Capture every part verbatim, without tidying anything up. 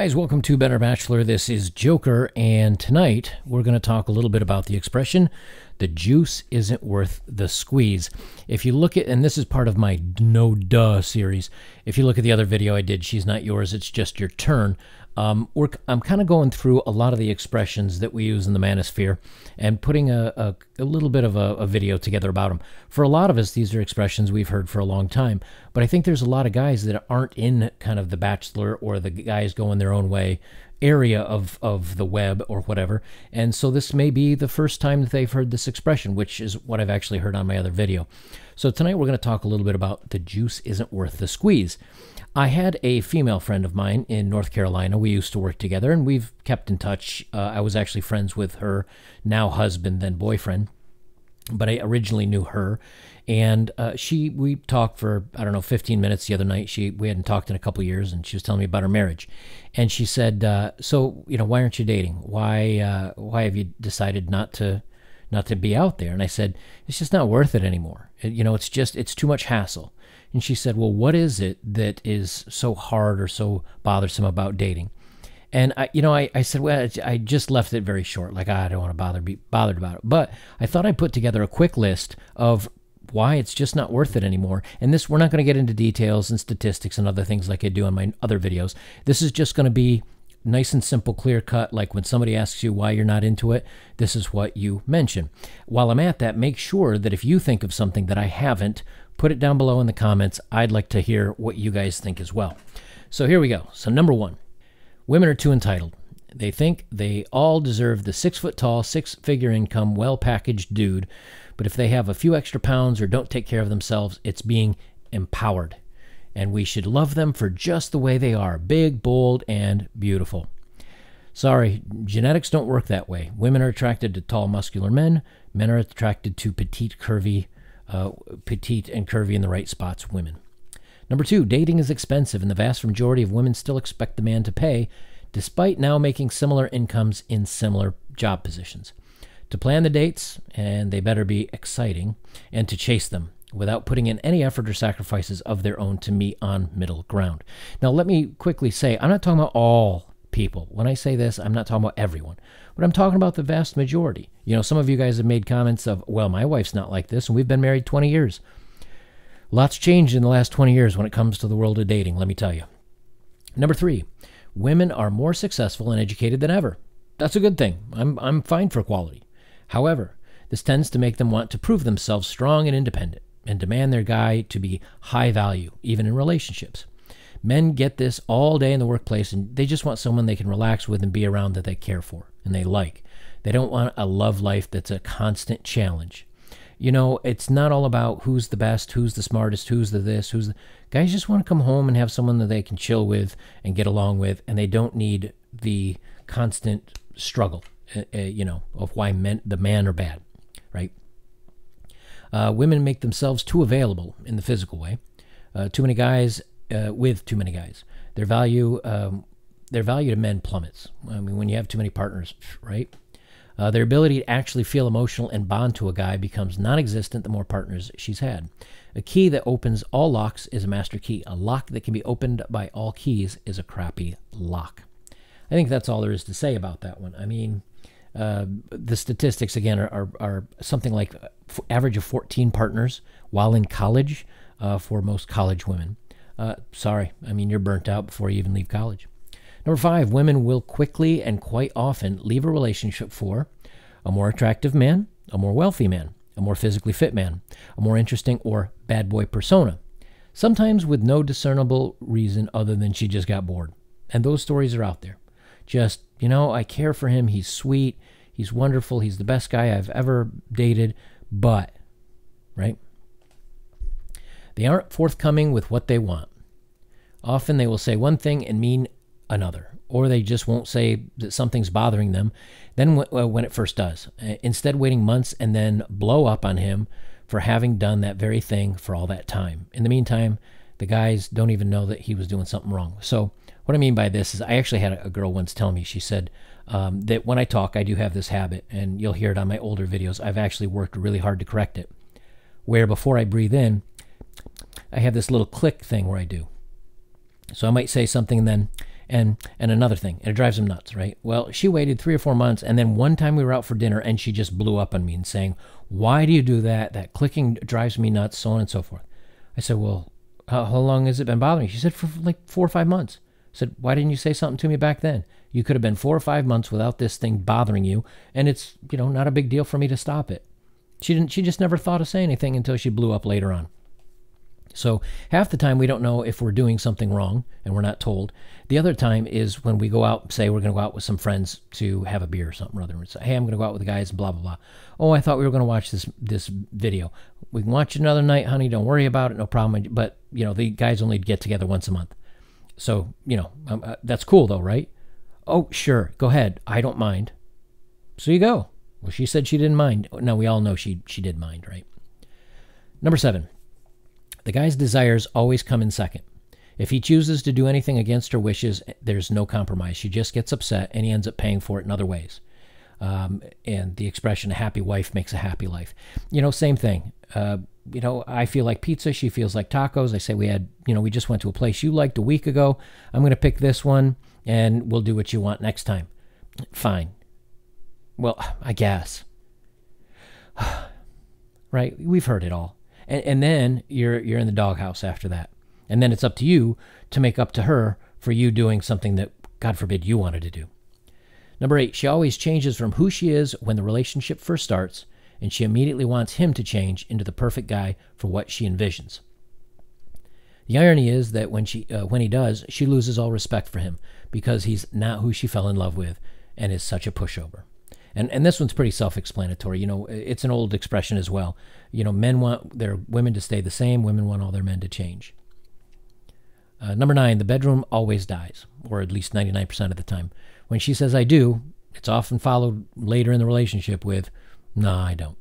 guys, welcome to Better Bachelor. This is Joker, and tonight we're going to talk a little bit about the expression, the juice isn't worth the squeeze. If you look at, and this is part of my No Duh series, if you look at the other video I did, She's Not Yours, It's Just Your Turn, um, we're, I'm kind of going through a lot of the expressions that we use in the manosphere and putting a, a, a little bit of a, a video together about them. For a lot of us, these are expressions we've heard for a long time, but I think there's a lot of guys that aren't in kind of the Bachelor or the guys going their own way area of, of the web or whatever, and so this may be the first time that they've heard this expression, which is what I've actually heard on my other video. So tonight we're going to talk a little bit about the juice isn't worth the squeeze. I had a female friend of mine in North Carolina. We used to work together, and we've kept in touch. Uh, I was actually friends with her now husband, then boyfriend, but I originally knew her. And uh, she, we talked for, I don't know, fifteen minutes the other night. She, we hadn't talked in a couple years, and she was telling me about her marriage. And she said, uh, so, you know, why aren't you dating? Why, uh, why have you decided not to, not to be out there? And I said, it's just not worth it anymore. It, you know, it's just, it's too much hassle. And she said, well, what is it that is so hard or so bothersome about dating? And I, you know, I, I said, well, I just left it very short. Like, I don't want to bother, be bothered about it. But I thought I'd put together a quick list of why it's just not worth it anymore. And this, we're not going to get into details and statistics and other things like I do on my other videos. This is just going to be nice and simple, clear cut. Like when somebody asks you why you're not into it, this is what you mention. While I'm at that, make sure that if you think of something that I haven't, put it down below in the comments. I'd like to hear what you guys think as well. So here we go. So number one, women are too entitled. They think they all deserve the six foot tall, six figure income, well packaged dude. But if they have a few extra pounds or don't take care of themselves, it's being empowered. And we should love them for just the way they are, big, bold, and beautiful. Sorry, genetics don't work that way. Women are attracted to tall, muscular men. Men are attracted to petite, curvy, uh, petite and curvy in the right spots women. Number two, dating is expensive, and the vast majority of women still expect the man to pay, despite now making similar incomes in similar job positions. To plan the dates, and they better be exciting, and to chase them without putting in any effort or sacrifices of their own to meet on middle ground. Now, let me quickly say, I'm not talking about all people. When I say this, I'm not talking about everyone, but I'm talking about the vast majority. You know, some of you guys have made comments of, well, my wife's not like this, and we've been married twenty years. Lots changed in the last twenty years when it comes to the world of dating, let me tell you. Number three, women are more successful and educated than ever. That's a good thing. I'm, I'm fine for equality. However, this tends to make them want to prove themselves strong and independent and demand their guy to be high value, even in relationships. Men get this all day in the workplace, and they just want someone they can relax with and be around that they care for and they like. They don't want a love life that's a constant challenge. You know, it's not all about who's the best, who's the smartest, who's the this, who's the... Guys just want to come home and have someone that they can chill with and get along with, and they don't need the constant struggle. Uh, you know, of why men, the man are bad, right? Uh, women make themselves too available in the physical way. Uh, too many guys uh, with too many guys. Their value, um, their value to men plummets. I mean, when you have too many partners, right? Uh, their ability to actually feel emotional and bond to a guy becomes non-existent the more partners she's had. A key that opens all locks is a master key. A lock that can be opened by all keys is a crappy lock. I think that's all there is to say about that one. I mean, Uh, the statistics, again, are, are, are something like average of fourteen partners while in college uh, for most college women. Uh, sorry, I mean, you're burnt out before you even leave college. Number five, women will quickly and quite often leave a relationship for a more attractive man, a more wealthy man, a more physically fit man, a more interesting or bad boy persona, sometimes with no discernible reason other than she just got bored. And those stories are out there. Just, you know, I care for him. He's sweet. He's wonderful. He's the best guy I've ever dated. But, right? They aren't forthcoming with what they want. Often they will say one thing and mean another. Or they just won't say that something's bothering them then when it first does. Instead, waiting months and then blow up on him for having done that very thing for all that time. In the meantime, the guys don't even know that he was doing something wrong. So what I mean by this is I actually had a girl once tell me, she said um, that when I talk, I do have this habit, and you'll hear it on my older videos. I've actually worked really hard to correct it, where before I breathe in, I have this little click thing where I do. So I might say something and then, And and another thing, and it drives him nuts, right? Well, she waited three or four months, and then one time we were out for dinner, and she just blew up on me and saying, "Why do you do that? That clicking drives me nuts," so on and so forth. I said, "Well, how, how long has it been bothering you?" She said, "For like four or five months." I said, "Why didn't you say something to me back then? You could have been four or five months without this thing bothering you, and it's, you know, not a big deal for me to stop it." She didn't. She just never thought of saying anything until she blew up later on. So half the time we don't know if we're doing something wrong and we're not told. The other time is when we go out, say we're going to go out with some friends to have a beer or something or other. And say, "Hey, I'm going to go out with the guys," blah, blah, blah. "Oh, I thought we were going to watch this this video." "We can watch it another night, honey. Don't worry about it. No problem." But, you know, the guys only get together once a month. So, you know, um, uh, that's cool though, right? "Oh, sure. Go ahead. I don't mind." So you go. Well, she said she didn't mind. Now we all know she, she did mind, right? Number seven. The guy's desires always come in second. If he chooses to do anything against her wishes, there's no compromise. She just gets upset, and he ends up paying for it in other ways. Um, and the expression, "a happy wife makes a happy life." You know, same thing. Uh, you know, I feel like pizza. She feels like tacos. I say we had, you know, we just went to a place you liked a week ago. I'm going to pick this one, and we'll do what you want next time. Fine. Well, I guess. Right? We've heard it all. And, and then you're you're in the doghouse after that. And then it's up to you to make up to her for you doing something that, God forbid, you wanted to do. Number eight, she always changes from who she is when the relationship first starts, and she immediately wants him to change into the perfect guy for what she envisions. The irony is that when she uh, when he does, she loses all respect for him because he's not who she fell in love with and is such a pushover. And and this one's pretty self-explanatory. You know, it's an old expression as well. You know, men want their women to stay the same. Women want all their men to change. Uh, number nine, the bedroom always dies, or at least ninety-nine percent of the time. When she says, "I do," it's often followed later in the relationship with, "No, I don't."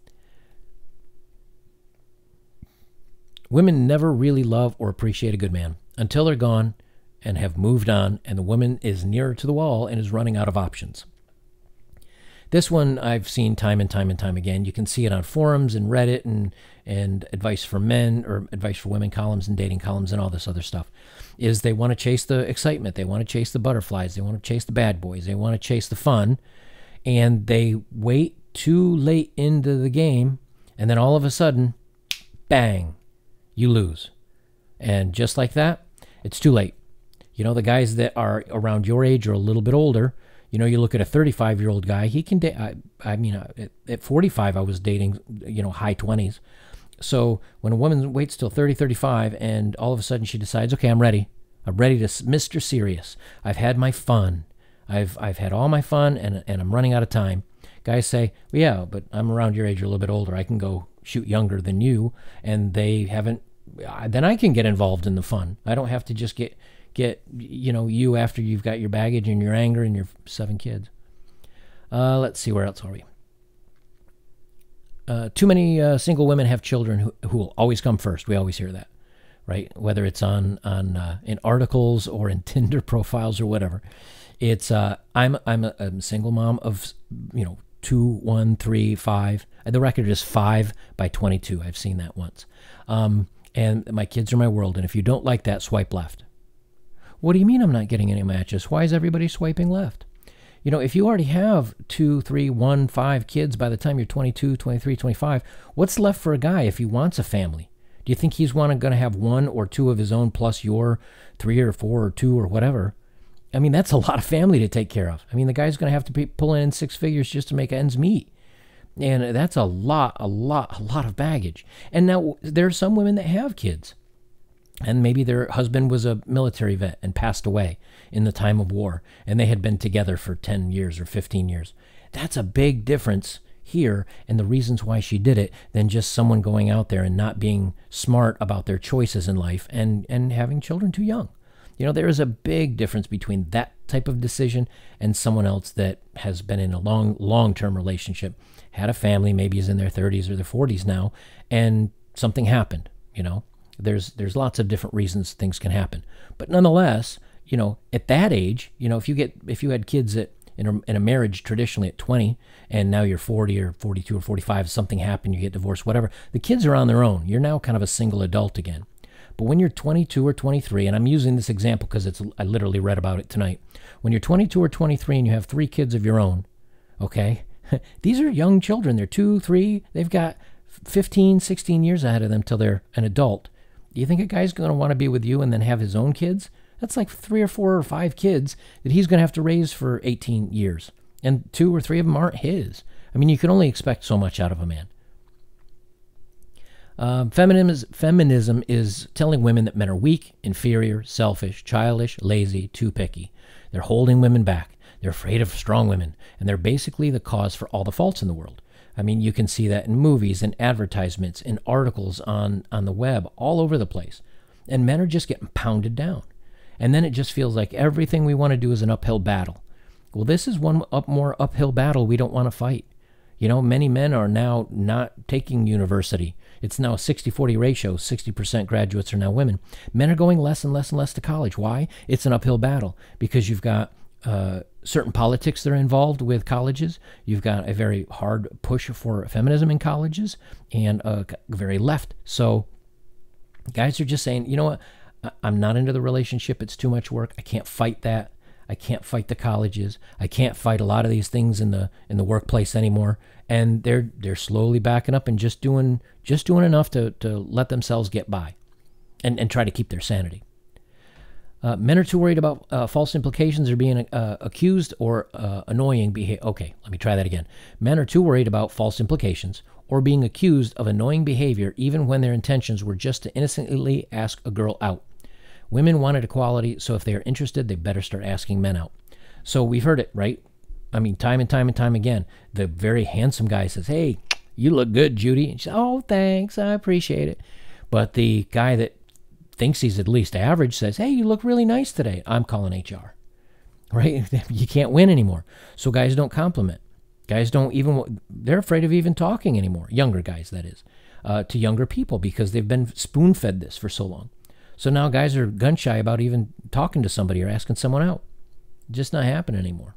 Women never really love or appreciate a good man until they're gone and have moved on, and the woman is nearer to the wall and is running out of options. This one I've seen time and time and time again. You can see it on forums and Reddit and, and advice for men or advice for women columns and dating columns and all this other stuff, is they want to chase the excitement. They want to chase the butterflies. They want to chase the bad boys. They want to chase the fun. And they wait too late into the game. And then all of a sudden, bang, you lose. And just like that, it's too late. You know, the guys that are around your age or a little bit older, you know, you look at a thirty-five-year-old guy, he can date. I, I mean, at, at forty-five, I was dating, you know, high twenties. So when a woman waits till thirty, thirty-five, and all of a sudden she decides, okay, I'm ready. I'm ready to Mister Serious. I've had my fun. I've I've had all my fun, and and I'm running out of time. Guys say, well, yeah, but I'm around your age or a little bit older. I can go shoot younger than you, and they haven't. Then I can get involved in the fun. I don't have to just get. Get, you know, you after you've got your baggage and your anger and your seven kids. Uh, let's see, where else are we? Uh, too many uh, single women have children who, who will always come first. We always hear that, right? Whether it's on on uh, in articles or in Tinder profiles or whatever. It's uh, I'm I'm a, I'm a single mom of, you know, two, one, three, five. The record is five by twenty-two. I've seen that once. Um, and my kids are my world. And if you don't like that, swipe left. What do you mean I'm not getting any matches? Why is everybody swiping left? You know, if you already have two, three, one, five kids by the time you're twenty-two, twenty-three, twenty-five, what's left for a guy if he wants a family? Do you think he's want going to have one or two of his own plus your three or four or two or whatever? I mean, that's a lot of family to take care of. I mean, the guy's going to have to be pulling in six figures just to make ends meet. And that's a lot, a lot, a lot of baggage. And now there are some women that have kids. And maybe their husband was a military vet and passed away in the time of war, and they had been together for ten years or fifteen years. That's a big difference here and the reasons why she did it than just someone going out there and not being smart about their choices in life and, and having children too young. You know, there is a big difference between that type of decision and someone else that has been in a long, long-term relationship, had a family, maybe is in their thirties or their forties now, and something happened, you know. There's there's lots of different reasons things can happen, but nonetheless, you know, at that age, you know, if you get if you had kids at in a, in a marriage traditionally at twenty, and now you're forty or forty-two or forty-five, something happened, you get divorced, whatever, the kids are on their own. You're now kind of a single adult again. But when you're twenty-two or twenty-three, and I'm using this example because it's I literally read about it tonight. When you're twenty-two or twenty-three and you have three kids of your own, okay, these are young children. They're two, three. They've got fifteen, sixteen years ahead of them till they're an adult. Do you think a guy's going to want to be with you and then have his own kids? That's like three or four or five kids that he's going to have to raise for eighteen years. And two or three of them aren't his. I mean, you can only expect so much out of a man. Uh, feminism, is, feminism is telling women that men are weak, inferior, selfish, childish, lazy, too picky. They're holding women back. They're afraid of strong women. And they're basically the cause for all the faults in the world. I mean, you can see that in movies and advertisements and articles on, on the web all over the place. And men are just getting pounded down. And then it just feels like everything we want to do is an uphill battle. Well, this is one up more uphill battle we don't want to fight. You know, many men are now not taking university. It's now a sixty forty ratio. sixty percent graduates are now women. Men are going less and less and less to college. Why? It's an uphill battle because you've got uh, certain politics that are involved with colleges. You've got a very hard push for feminism in colleges and uh, very left. So guys are just saying, you know what? I'm not into the relationship. It's too much work. I can't fight that. I can't fight the colleges. I can't fight a lot of these things in the in the workplace anymore. And they're they're slowly backing up and just doing just doing enough to to let themselves get by, and and try to keep their sanity. Uh, men are too worried about uh, false implications or being uh, accused or uh, annoying behavior. Okay, let me try that again. Men are too worried about false implications or being accused of annoying behavior, even when their intentions were just to innocently ask a girl out. Women wanted equality, so if they are interested, they better start asking men out. So we've heard it, right? I mean, time and time and time again. The very handsome guy says, hey, you look good, Judy. And she says, oh, thanks, I appreciate it. But the guy that thinks he's at least average says, hey, you look really nice today. I'm calling H R, right? You can't win anymore. So guys don't compliment. Guys don't even, they're afraid of even talking anymore. Younger guys, that is, uh, to younger people because they've been spoon-fed this for so long. So now guys are gun shy about even talking to somebody or asking someone out. Just not happening anymore.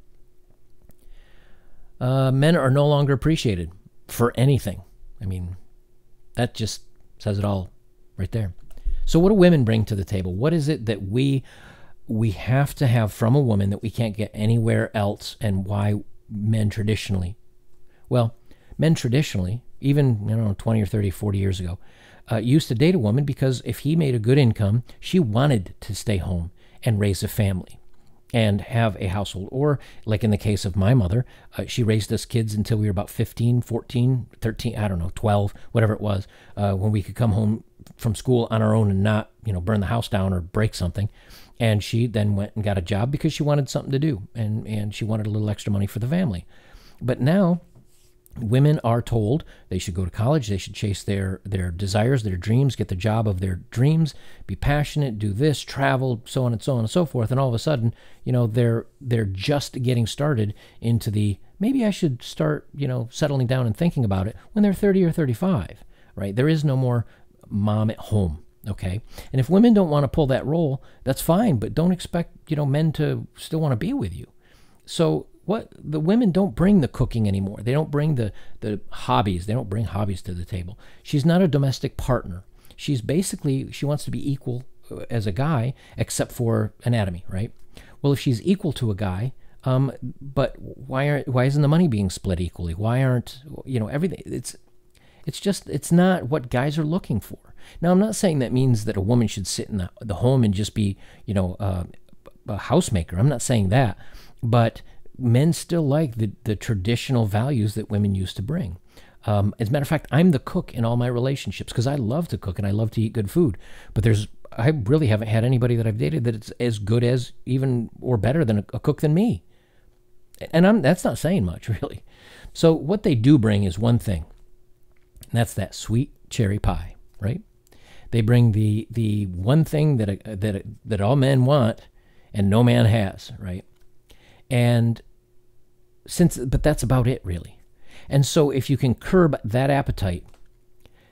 Uh, men are no longer appreciated for anything. I mean, that just says it all right there. So what do women bring to the table? What is it that we we have to have from a woman that we can't get anywhere else, and why men traditionally? Well, men traditionally, even, you know, twenty or thirty, forty years ago, Uh, used to date a woman because if he made a good income, she wanted to stay home and raise a family and have a household. Or like in the case of my mother, uh, she raised us kids until we were about fifteen, fourteen, thirteen, I don't know, twelve, whatever it was, uh, when we could come home from school on our own and not, you know, burn the house down or break something. And she then went and got a job because she wanted something to do, and, and she wanted a little extra money for the family. But now women are told they should go to college, they should chase their, their desires, their dreams, get the job of their dreams, be passionate, do this, travel, so on and so on and so forth. And all of a sudden, you know, they're they're just getting started into the, maybe I should start, you know, settling down and thinking about it when they're thirty or thirty-five, right? There is no more mom at home, okay? And if women don't want to pull that role, that's fine, but don't expect, you know, men to still want to be with you. So what the women don't bring the cooking anymore. They don't bring the, the hobbies. They don't bring hobbies to the table. She's not a domestic partner. She's basically, she wants to be equal as a guy, except for anatomy, right? Well, if she's equal to a guy, um, but why aren't, why isn't the money being split equally? Why aren't, you know, everything? It's, it's just, it's not what guys are looking for. Now, I'm not saying that means that a woman should sit in the, the home and just be, you know, uh, a housemaker. I'm not saying that, but men still like the, the traditional values that women used to bring. Um, as a matter of fact, I'm the cook in all my relationships because I love to cook and I love to eat good food. But there's, I really haven't had anybody that I've dated that it's as good as, even or better than a, a cook than me. And I'm that's not saying much, really. So what they do bring is one thing, and that's that sweet cherry pie, right? They bring the the one thing that a, that a, that all men want and no man has, right? And since, but that's about it, really. And so if you can curb that appetite,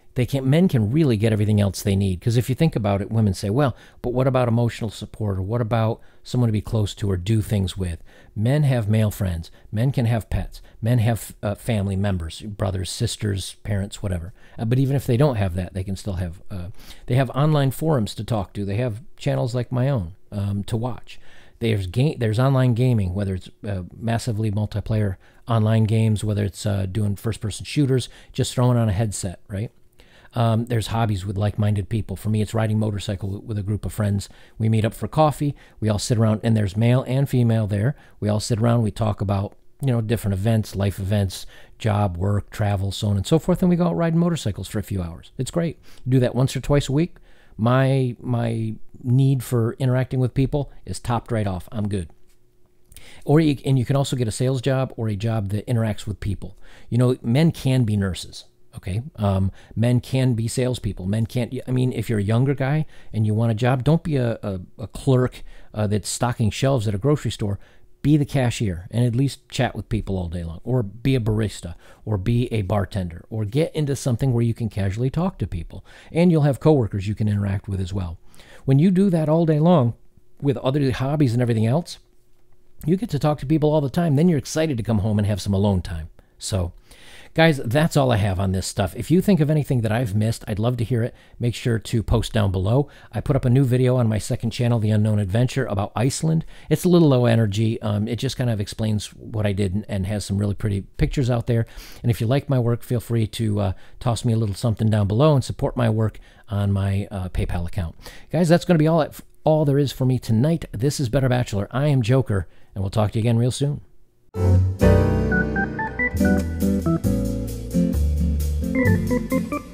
They can men can really get everything else they need. Because if you think about it, women say, well, but what about emotional support, or what about someone to be close to or do things with? Men have male friends. Men can have pets. Men have uh, family members, brothers, sisters, parents, whatever. Uh, but even if they don't have that, they can still have. Uh, they have online forums to talk to. They have channels like my own um, to watch. There's game. There's online gaming, whether it's uh, massively multiplayer online games, whether it's uh, doing first-person shooters, just throwing on a headset, right? Um, there's hobbies with like-minded people. For me, it's riding motorcycle with a group of friends. We meet up for coffee. We all sit around, and there's male and female there. We all sit around. We talk about, you know, different events, life events, job, work, travel, so on and so forth, and we go out riding motorcycles for a few hours. It's great. Do that once or twice a week. My my need for interacting with people is topped right off. I'm good. Or you, and you can also get a sales job or a job that interacts with people. You know, men can be nurses. Okay. Um, men can be salespeople. Men can't, I mean, if you're a younger guy and you want a job, don't be a, a, a clerk uh, that's stocking shelves at a grocery store. Be the cashier and at least chat with people all day long, or be a barista, or be a bartender, or get into something where you can casually talk to people, and you'll have coworkers you can interact with as well. When you do that all day long with other hobbies and everything else, you get to talk to people all the time. Then you're excited to come home and have some alone time. So, guys, that's all I have on this stuff. If you think of anything that I've missed, I'd love to hear it. Make sure to post down below. I put up a new video on my second channel, The Unknown Adventure, about Iceland. It's a little low energy. Um, it just kind of explains what I did and, and has some really pretty pictures out there. And if you like my work, feel free to uh, toss me a little something down below and support my work on my uh, PayPal account. Guys, that's going to be all, all there is for me tonight. This is Better Bachelor. I am Joker, and we'll talk to you again real soon. Thank you.